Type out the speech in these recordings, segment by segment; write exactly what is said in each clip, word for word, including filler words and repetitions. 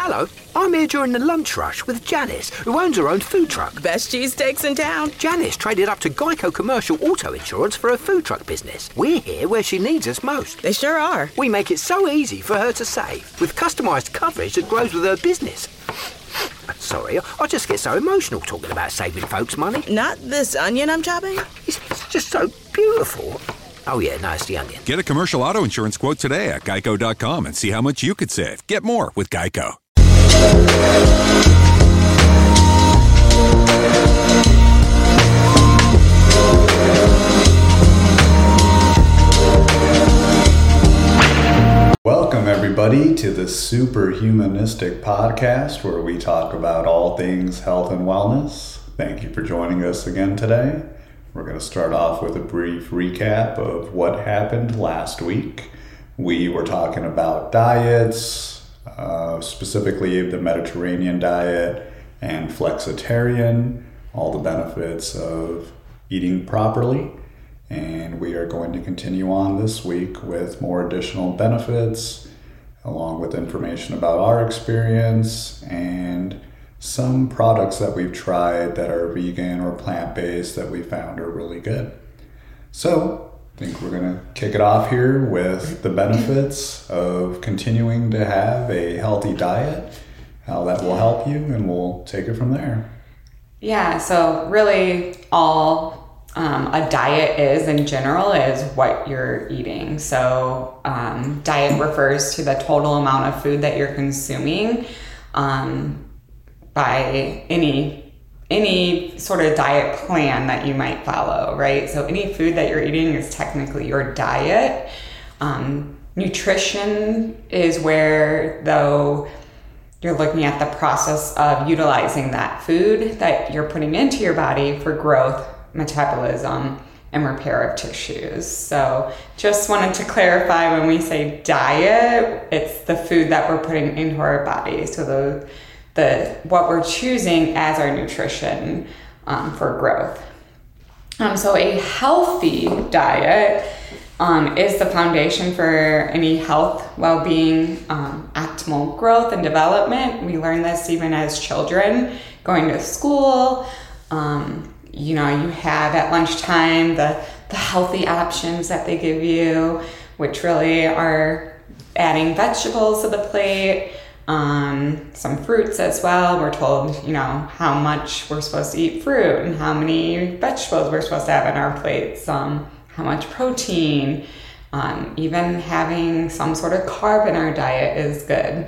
Hello, I'm here during the lunch rush with Janice, who owns her own food truck. Best cheesesteaks in town. Janice traded up to Geico Commercial Auto Insurance for her food truck business. We're here where she needs us most. They sure are. We make it so easy for her to save, with customised coverage that grows with her business. Sorry, I just get so emotional talking about saving folks money. Not this onion I'm chopping? It's, it's just so beautiful. Oh yeah, no, it's the onion. Get a commercial auto insurance quote today at geico dot com and see how much you could save. Get more with Geico. Welcome, everybody, to the Superhumanistic Podcast, where we talk about all things health and wellness. Thank you for joining us again today. We're going to start off with a brief recap of what happened last week. We were talking about diets, uh, specifically the Mediterranean diet and flexitarian, all the benefits of eating properly. And we are going to continue on this week with more additional benefits, along with information about our experience and some products that we've tried that are vegan or plant-based that we found are really good. So I think we're going to kick it off here with the benefits of continuing to have a healthy diet, how that will help you, and we'll take it from there. Yeah, so really all Um, a diet is in general is what you're eating. So um, diet refers to the total amount of food that you're consuming um, by any any sort of diet plan that you might follow, right? So any food that you're eating is technically your diet. Um, nutrition is where, though, you're looking at the process of utilizing that food that you're putting into your body for growth, metabolism, and repair of tissues. So just wanted to clarify, when we say diet, it's the food that we're putting into our body. So the the what we're choosing as our nutrition um, for growth. Um, so a healthy diet um, is the foundation for any health, well-being, um, optimal growth and development. We learn this even as children going to school. Um, You know, you have at lunchtime the, the healthy options that they give you, which really are adding vegetables to the plate, um, some fruits as well. We're told, you know, how much we're supposed to eat fruit and how many vegetables we're supposed to have in our plates, um, how much protein, um, even having some sort of carb in our diet is good.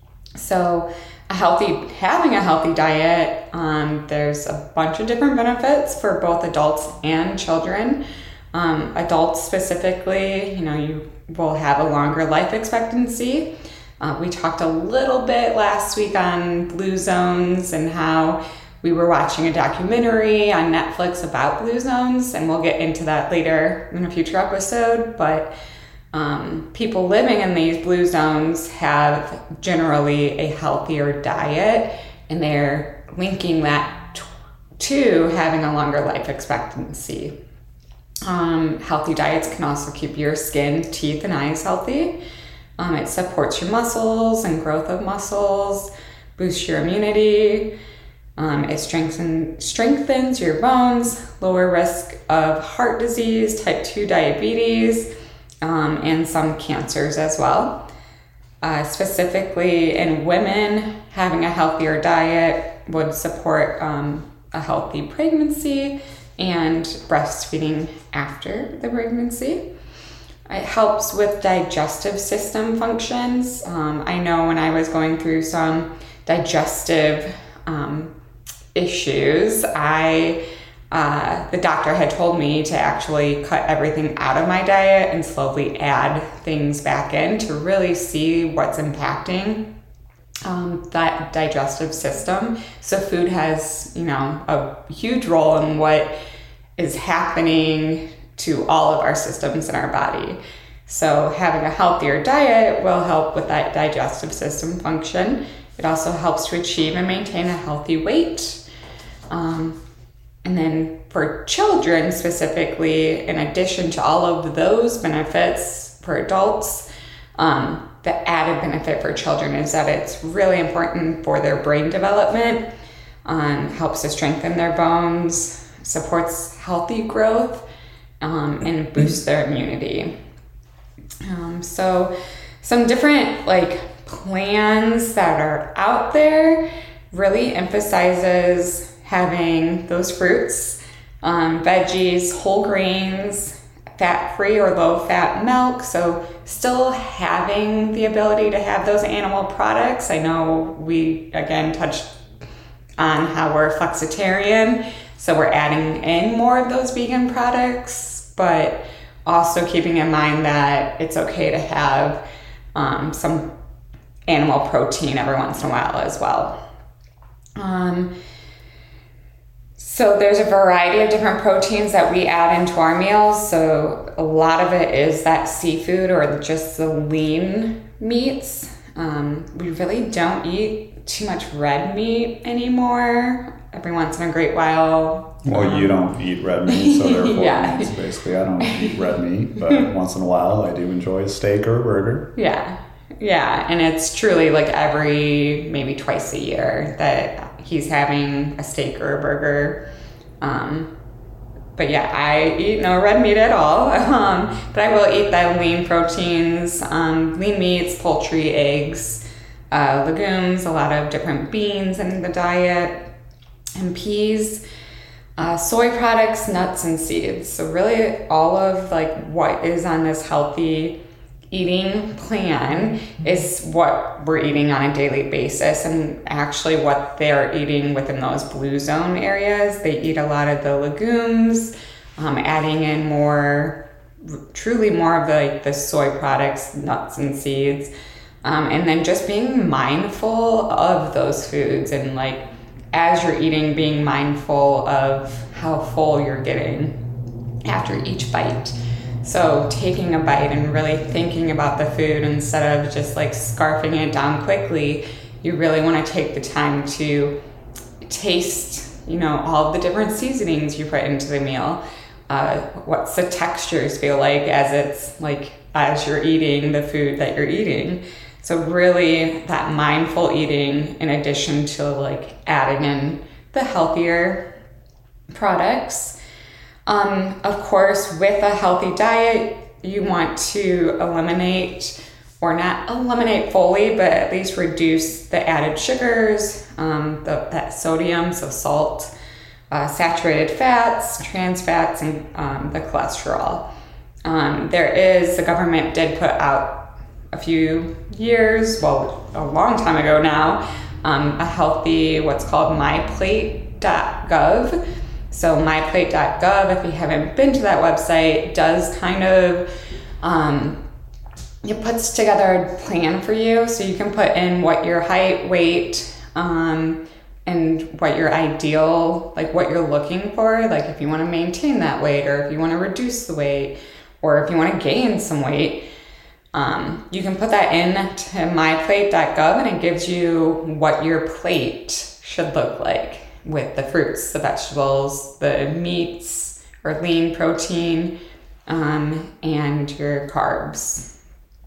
So A healthy, having a healthy diet, um, there's a bunch of different benefits for both adults and children. Um, adults specifically, you know, you will have a longer life expectancy. Uh, we talked a little bit last week on blue zones and how we were watching a documentary on Netflix about blue zones, and we'll get into that later in a future episode. But Um, people living in these blue zones have generally a healthier diet, and they're linking that t- to having a longer life expectancy. Um, healthy diets can also keep your skin, teeth, and eyes healthy. Um, it supports your muscles and growth of muscles, boosts your immunity. Um, it strengthen, strengthens your bones, lower risk of heart disease, type two diabetes, Um, and some cancers as well. Uh, specifically in women, having a healthier diet would support um, a healthy pregnancy and breastfeeding after the pregnancy. It helps with digestive system functions. Um, I know when I was going through some digestive um, issues, I Uh, the doctor had told me to actually cut everything out of my diet and slowly add things back in to really see what's impacting um, that digestive system. So food has, you know, a huge role in what is happening to all of our systems in our body. So having a healthier diet will help with that digestive system function. It also helps to achieve and maintain a healthy weight. Um, And then for children specifically, in addition to all of those benefits for adults, um, the added benefit for children is that it's really important for their brain development, um, helps to strengthen their bones, supports healthy growth, um, and boosts their immunity. Um, so some different like plans that are out there really emphasizes having those fruits, um, veggies, whole grains, fat-free or low-fat milk, so still having the ability to have those animal products. I know we, again, touched on how we're flexitarian, so we're adding in more of those vegan products, but also keeping in mind that it's okay to have um, some animal protein every once in a while as well. Um, So there's a variety of different proteins that we add into our meals. So a lot of it is that seafood or just the lean meats. Um, we really don't eat too much red meat anymore. Every once in a great while. Well, um, you don't eat red meat, so therefore, Yeah. it's basically, I don't eat red meat, but once in a while, I do enjoy a steak or a burger. Yeah, yeah, and it's truly like every maybe twice a year that he's having a steak or a burger. Um, but yeah, I eat no red meat at all. Um, but I will eat the lean proteins, um, lean meats, poultry, eggs, uh, legumes, a lot of different beans in the diet, and peas, uh, soy products, nuts, and seeds. So really all of like what is on this healthy eating plan is what we're eating on a daily basis, and actually what they're eating within those blue zone areas. They eat a lot of the legumes, um, adding in more, truly more of the, like the soy products, nuts and seeds, um, and then just being mindful of those foods, and like as you're eating, being mindful of how full you're getting after each bite. So taking a bite and really thinking about the food instead of just like scarfing it down quickly, you really want to take the time to taste, you know, all of the different seasonings you put into the meal. Uh, what's the textures feel like as it's like, as you're eating the food that you're eating. So really that mindful eating, in addition to like adding in the healthier products. Um, of course, with a healthy diet, you want to eliminate, or not eliminate fully, but at least reduce the added sugars, um, the, that sodium, so salt, uh, saturated fats, trans fats, and um, the cholesterol. Um, there is, the government did put out a few years, well, a long time ago now, um, a healthy, what's called my plate dot gov. So my plate dot gov, if you haven't been to that website, does kind of, um, it puts together a plan for you. So you can put in what your height, weight, um, and what your ideal, like what you're looking for. Like if you want to maintain that weight, or if you want to reduce the weight, or if you want to gain some weight. Um, you can put that in to my plate dot gov, and it gives you what your plate should look like with the fruits, the vegetables, the meats or lean protein, um, and your carbs.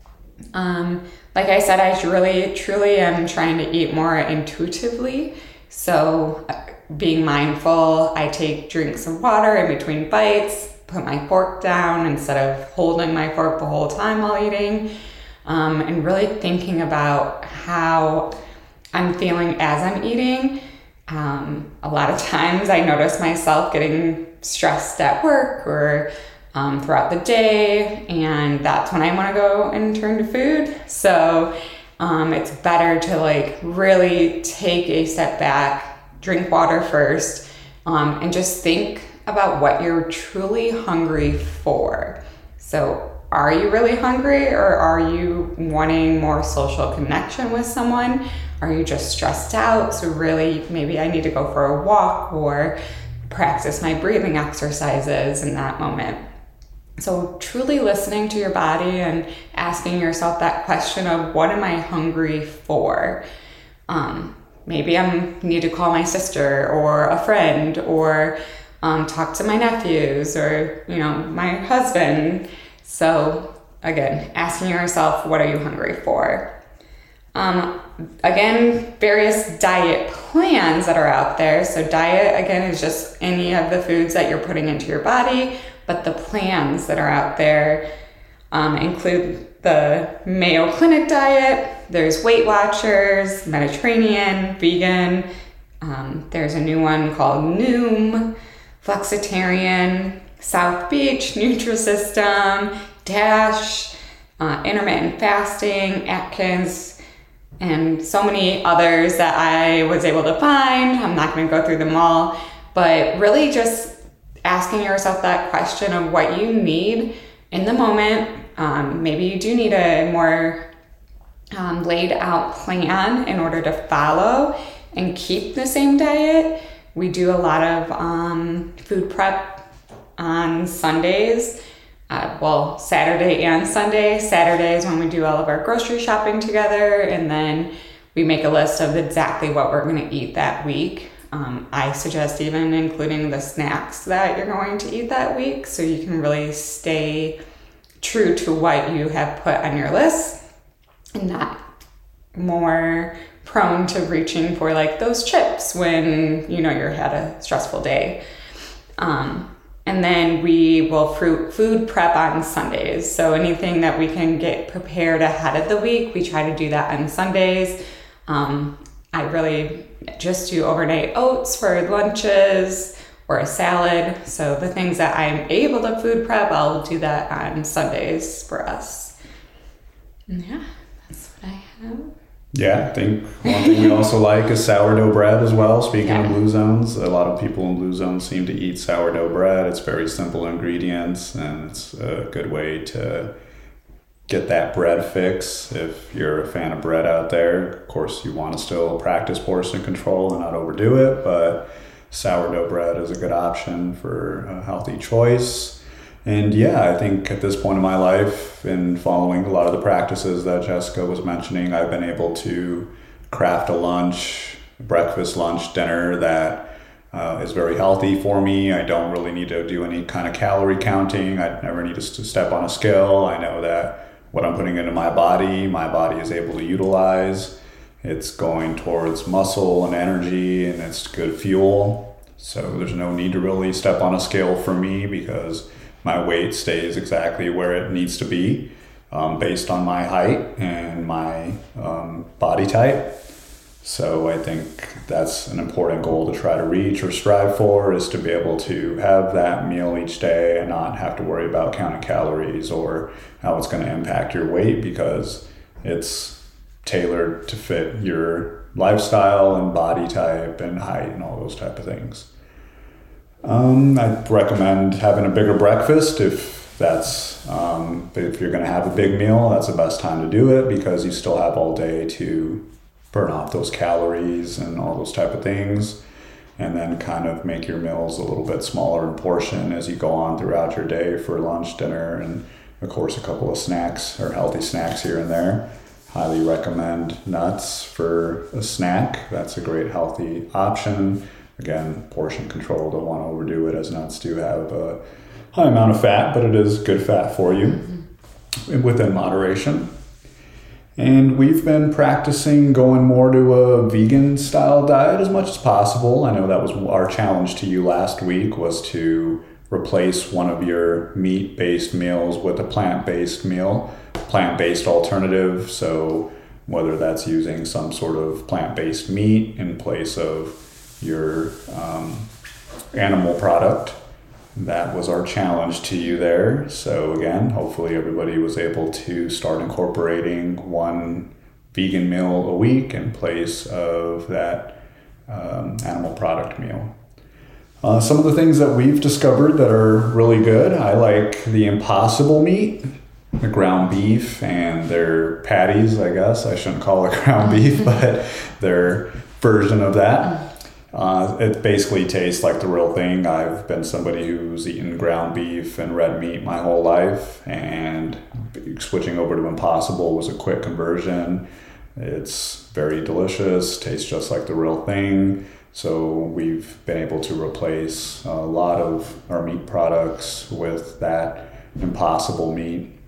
Um, like I said, I really, truly am trying to eat more intuitively. So uh, being mindful, I take drinks of water in between bites, put my fork down instead of holding my fork the whole time while eating, um, and really thinking about how I'm feeling as I'm eating. Um, a lot of times I notice myself getting stressed at work or um, throughout the day, and that's when I want to go and turn to food. So um, it's better to like really take a step back, drink water first, um, and just think about what you're truly hungry for. So are you really hungry, or are you wanting more social connection with someone? Are you just stressed out? So really, maybe I need to go for a walk or practice my breathing exercises in that moment. So truly listening to your body and asking yourself that question of what am I hungry for? Um, maybe I need to call my sister or a friend, or um, talk to my nephews, or, you know, my husband. So again, asking yourself, what are you hungry for? Um, again, various diet plans that are out there. So diet, again, is just any of the foods that you're putting into your body, but the plans that are out there um, include the Mayo Clinic diet. There's Weight Watchers, Mediterranean, vegan. Um, there's a new one called Noom, Flexitarian, South Beach, Nutrisystem, DASH, uh, intermittent fasting, Atkins, and so many others that I was able to find. I'm not going to go through them all, but really just asking yourself that question of what you need in the moment. Um, maybe you do need a more um, laid out plan in order to follow and keep the same diet. We do a lot of um, food prep on Sundays. Uh, well, Saturday and Sunday. Saturday is when we do all of our grocery shopping together, and then we make a list of exactly what we're going to eat that week. Um, I suggest even including the snacks that you're going to eat that week, so you can really stay true to what you have put on your list and not more prone to reaching for like those chips when you know you're had a stressful day. Um, And then we will fruit, food prep on Sundays. So anything that we can get prepared ahead of the week, we try to do that on Sundays. Um, I really just do overnight oats for lunches or a salad. So the things that I'm able to food prep, I'll do that on Sundays for us. And yeah, that's what I have. Yeah, I think one thing we also like is sourdough bread as well. Speaking Yeah. of Blue Zones, a lot of people in Blue Zones seem to eat sourdough bread. It's very simple ingredients, and it's a good way to get that bread fix. If you're a fan of bread out there, of course you want to still practice portion control and not overdo it, but sourdough bread is a good option for a healthy choice. And yeah, I think at this point in my life, in following a lot of the practices that Jessica was mentioning, I've been able to craft a lunch, breakfast, lunch, dinner that uh, is very healthy for me. I don't really need to do any kind of calorie counting. I never need to step on a scale. I know that what I'm putting into my body, my body is able to utilize. It's going towards muscle and energy, and it's good fuel. So there's no need to really step on a scale for me, because my weight stays exactly where it needs to be um, based on my height and my um, body type. So I think that's an important goal to try to reach or strive for, is to be able to have that meal each day and not have to worry about counting calories or how it's going to impact your weight, because it's tailored to fit your lifestyle and body type and height and all those type of things. Um, I'd recommend having a bigger breakfast if that's um, if you're going to have a big meal. That's the best time to do it, because you still have all day to burn off those calories and all those type of things, and then kind of make your meals a little bit smaller in portion as you go on throughout your day for lunch, dinner, and of course a couple of snacks or healthy snacks here and there. Highly recommend nuts for a snack. That's a great healthy option. Again, portion control, don't want to overdo it, as nuts do have a high amount of fat, but it is good fat for you within moderation. And we've been practicing going more to a vegan style diet as much as possible. I know that was our challenge to you last week, was to replace one of your meat-based meals with a plant-based meal, plant-based alternative. So whether that's using some sort of plant-based meat in place of your um, animal product. That was our challenge to you there. So again, hopefully everybody was able to start incorporating one vegan meal a week in place of that um, animal product meal. Uh, some of the things that we've discovered that are really good, I like the Impossible meat, the ground beef, and their patties, I guess. I shouldn't call it ground beef, but their version of that. Uh, it basically tastes like the real thing. I've been somebody who's eaten ground beef and red meat my whole life, and switching over to Impossible was a quick conversion. It's very delicious, tastes just like the real thing. So we've been able to replace a lot of our meat products with that Impossible meat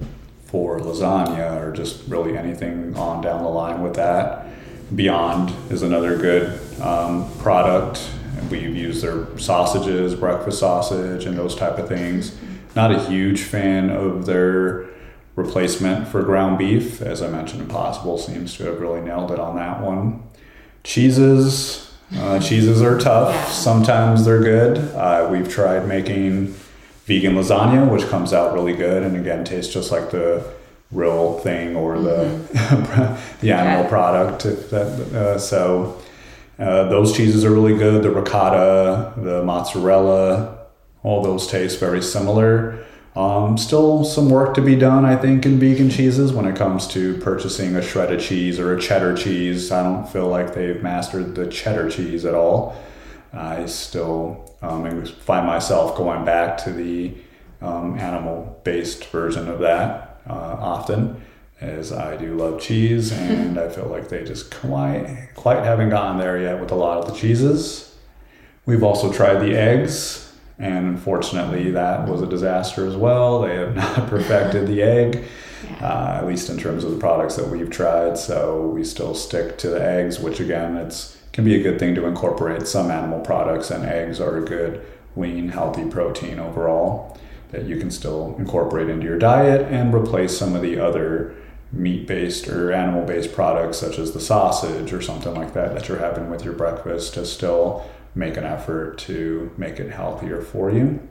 for lasagna or just really anything on down the line with that. Beyond is another good um, product. We've used their sausages, breakfast sausage, and those type of things. Not a huge fan of their replacement for ground beef. As I mentioned, Impossible seems to have really nailed it on that one. Cheeses. Uh, cheeses are tough. Yeah. Sometimes they're good. Uh, we've tried making vegan lasagna, which comes out really good, and again, tastes just like the real thing or the mm-hmm. the animal yeah. product. If that, uh, so uh, those cheeses are really good. The ricotta, the mozzarella, all those taste very similar. Um, still some work to be done, I think, in vegan cheeses when it comes to purchasing a shredded cheese or a cheddar cheese. I don't feel like they've mastered the cheddar cheese at all. I still um, find myself going back to the um, animal-based version of that uh, often, as I do love cheese, and I feel like they just quite, quite haven't gotten there yet with a lot of the cheeses. We've also tried the eggs. And unfortunately, that was a disaster as well. They have not perfected the egg, yeah. uh, at least in terms of the products that we've tried. So we still stick to the eggs, which again, it's can be a good thing to incorporate some animal products, and eggs are a good, lean, healthy protein overall that you can still incorporate into your diet and replace some of the other meat-based or animal-based products, such as the sausage or something like that that you're having with your breakfast, to still make an effort to make it healthier for you.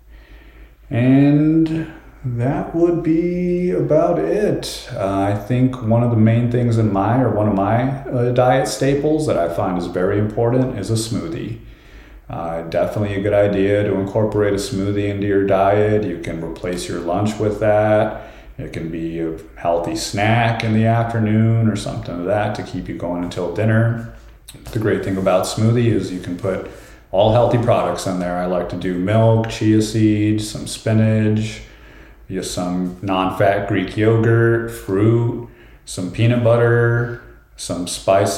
And that would be about it. Uh, I think one of the main things in my, or one of my uh, diet staples that I find is very important is a smoothie. Uh, definitely a good idea to incorporate a smoothie into your diet. You can replace your lunch with that. It can be a healthy snack in the afternoon or something like that to keep you going until dinner. The great thing about smoothie is you can put all healthy products in there. I like to do milk, chia seeds, some spinach, just some non-fat Greek yogurt, fruit, some peanut butter, some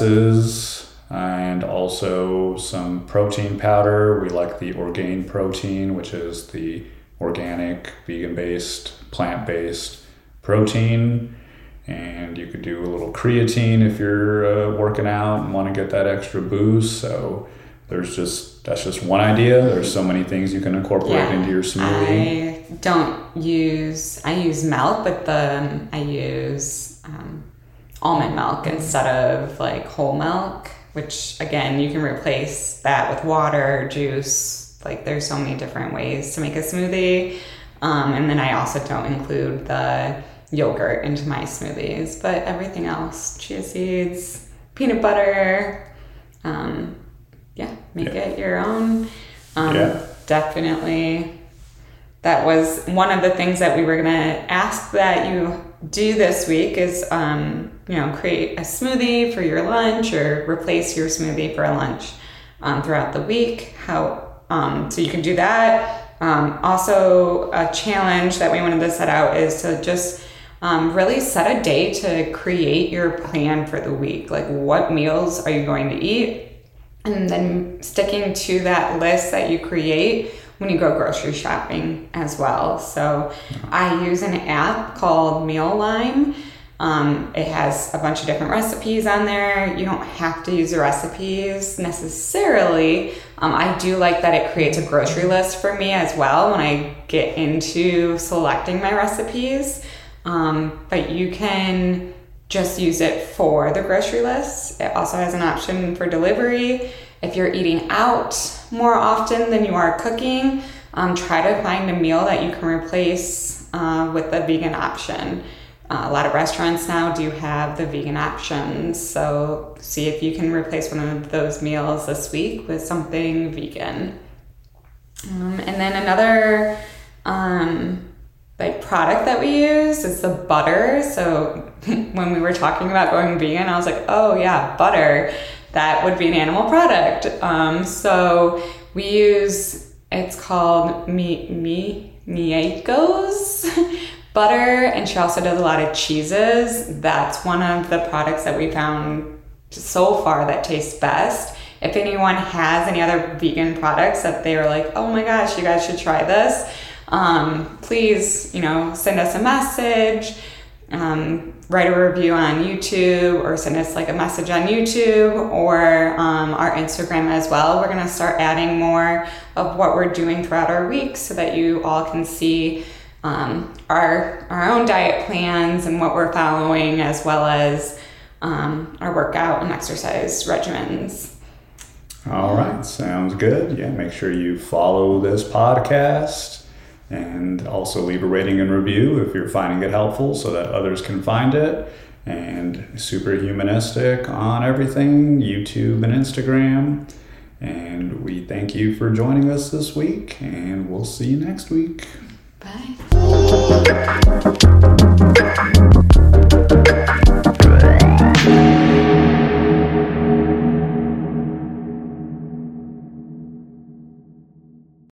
spices, and also some protein powder. We like the Orgain protein, which is the organic, vegan-based, plant-based protein. And you could do a little creatine if you're uh, working out and want to get that extra boost. So there's just, that's just one idea. There's so many things you can incorporate yeah, into your smoothie. I don't use, I use milk, but the, I use um, almond milk instead of like whole milk, which again, you can replace that with water, juice. Like there's so many different ways to make a smoothie. Um, and then I also don't include the yogurt into my smoothies, but everything else, chia seeds, peanut butter, um, yeah, make yeah. it your own. Um, yeah. Definitely. That was one of the things that we were going to ask that you do this week is, um, you know, create a smoothie for your lunch or replace your smoothie for a lunch um, throughout the week. How, um, so you can do that. Um, also a challenge that we wanted to set out is to just Um, really set a day to create your plan for the week. Like what meals are you going to eat? And then sticking to that list that you create when you go grocery shopping as well. So I use an app called Mealime. Um, it has a bunch of different recipes on there. You don't have to use the recipes necessarily. Um, I do like that it creates a grocery list for me as well when I get into selecting my recipes. Um, but you can just use it for the grocery list. It also has an option for delivery. If you're eating out more often than you are cooking, um, try to find a meal that you can replace uh, with the vegan option. Uh, a lot of restaurants now do have the vegan options, so see if you can replace one of those meals this week with something vegan. Um, and then another um, like product that we use is the butter. So when we were talking about going vegan, I was like, oh yeah, butter. That would be an animal product. Um, so we use, it's called Mi, Mi, Miako's butter, and she also does a lot of cheeses. That's one of the products that we found so far that tastes best. If anyone has any other vegan products that they were like, oh my gosh, you guys should try this, um, please, you know, send us a message, um, write a review on YouTube, or send us like a message on YouTube or um, our Instagram as well. We're going to start adding more of what we're doing throughout our week so that you all can see um, our, our own diet plans and what we're following, as well as um, our workout and exercise regimens. All right, sounds good. Yeah, make sure you follow this podcast and also leave a rating and review if you're finding it helpful so that others can find it. And Superhumanistic on everything, YouTube and Instagram. And we thank you for joining us this week, and we'll see you next week. Bye.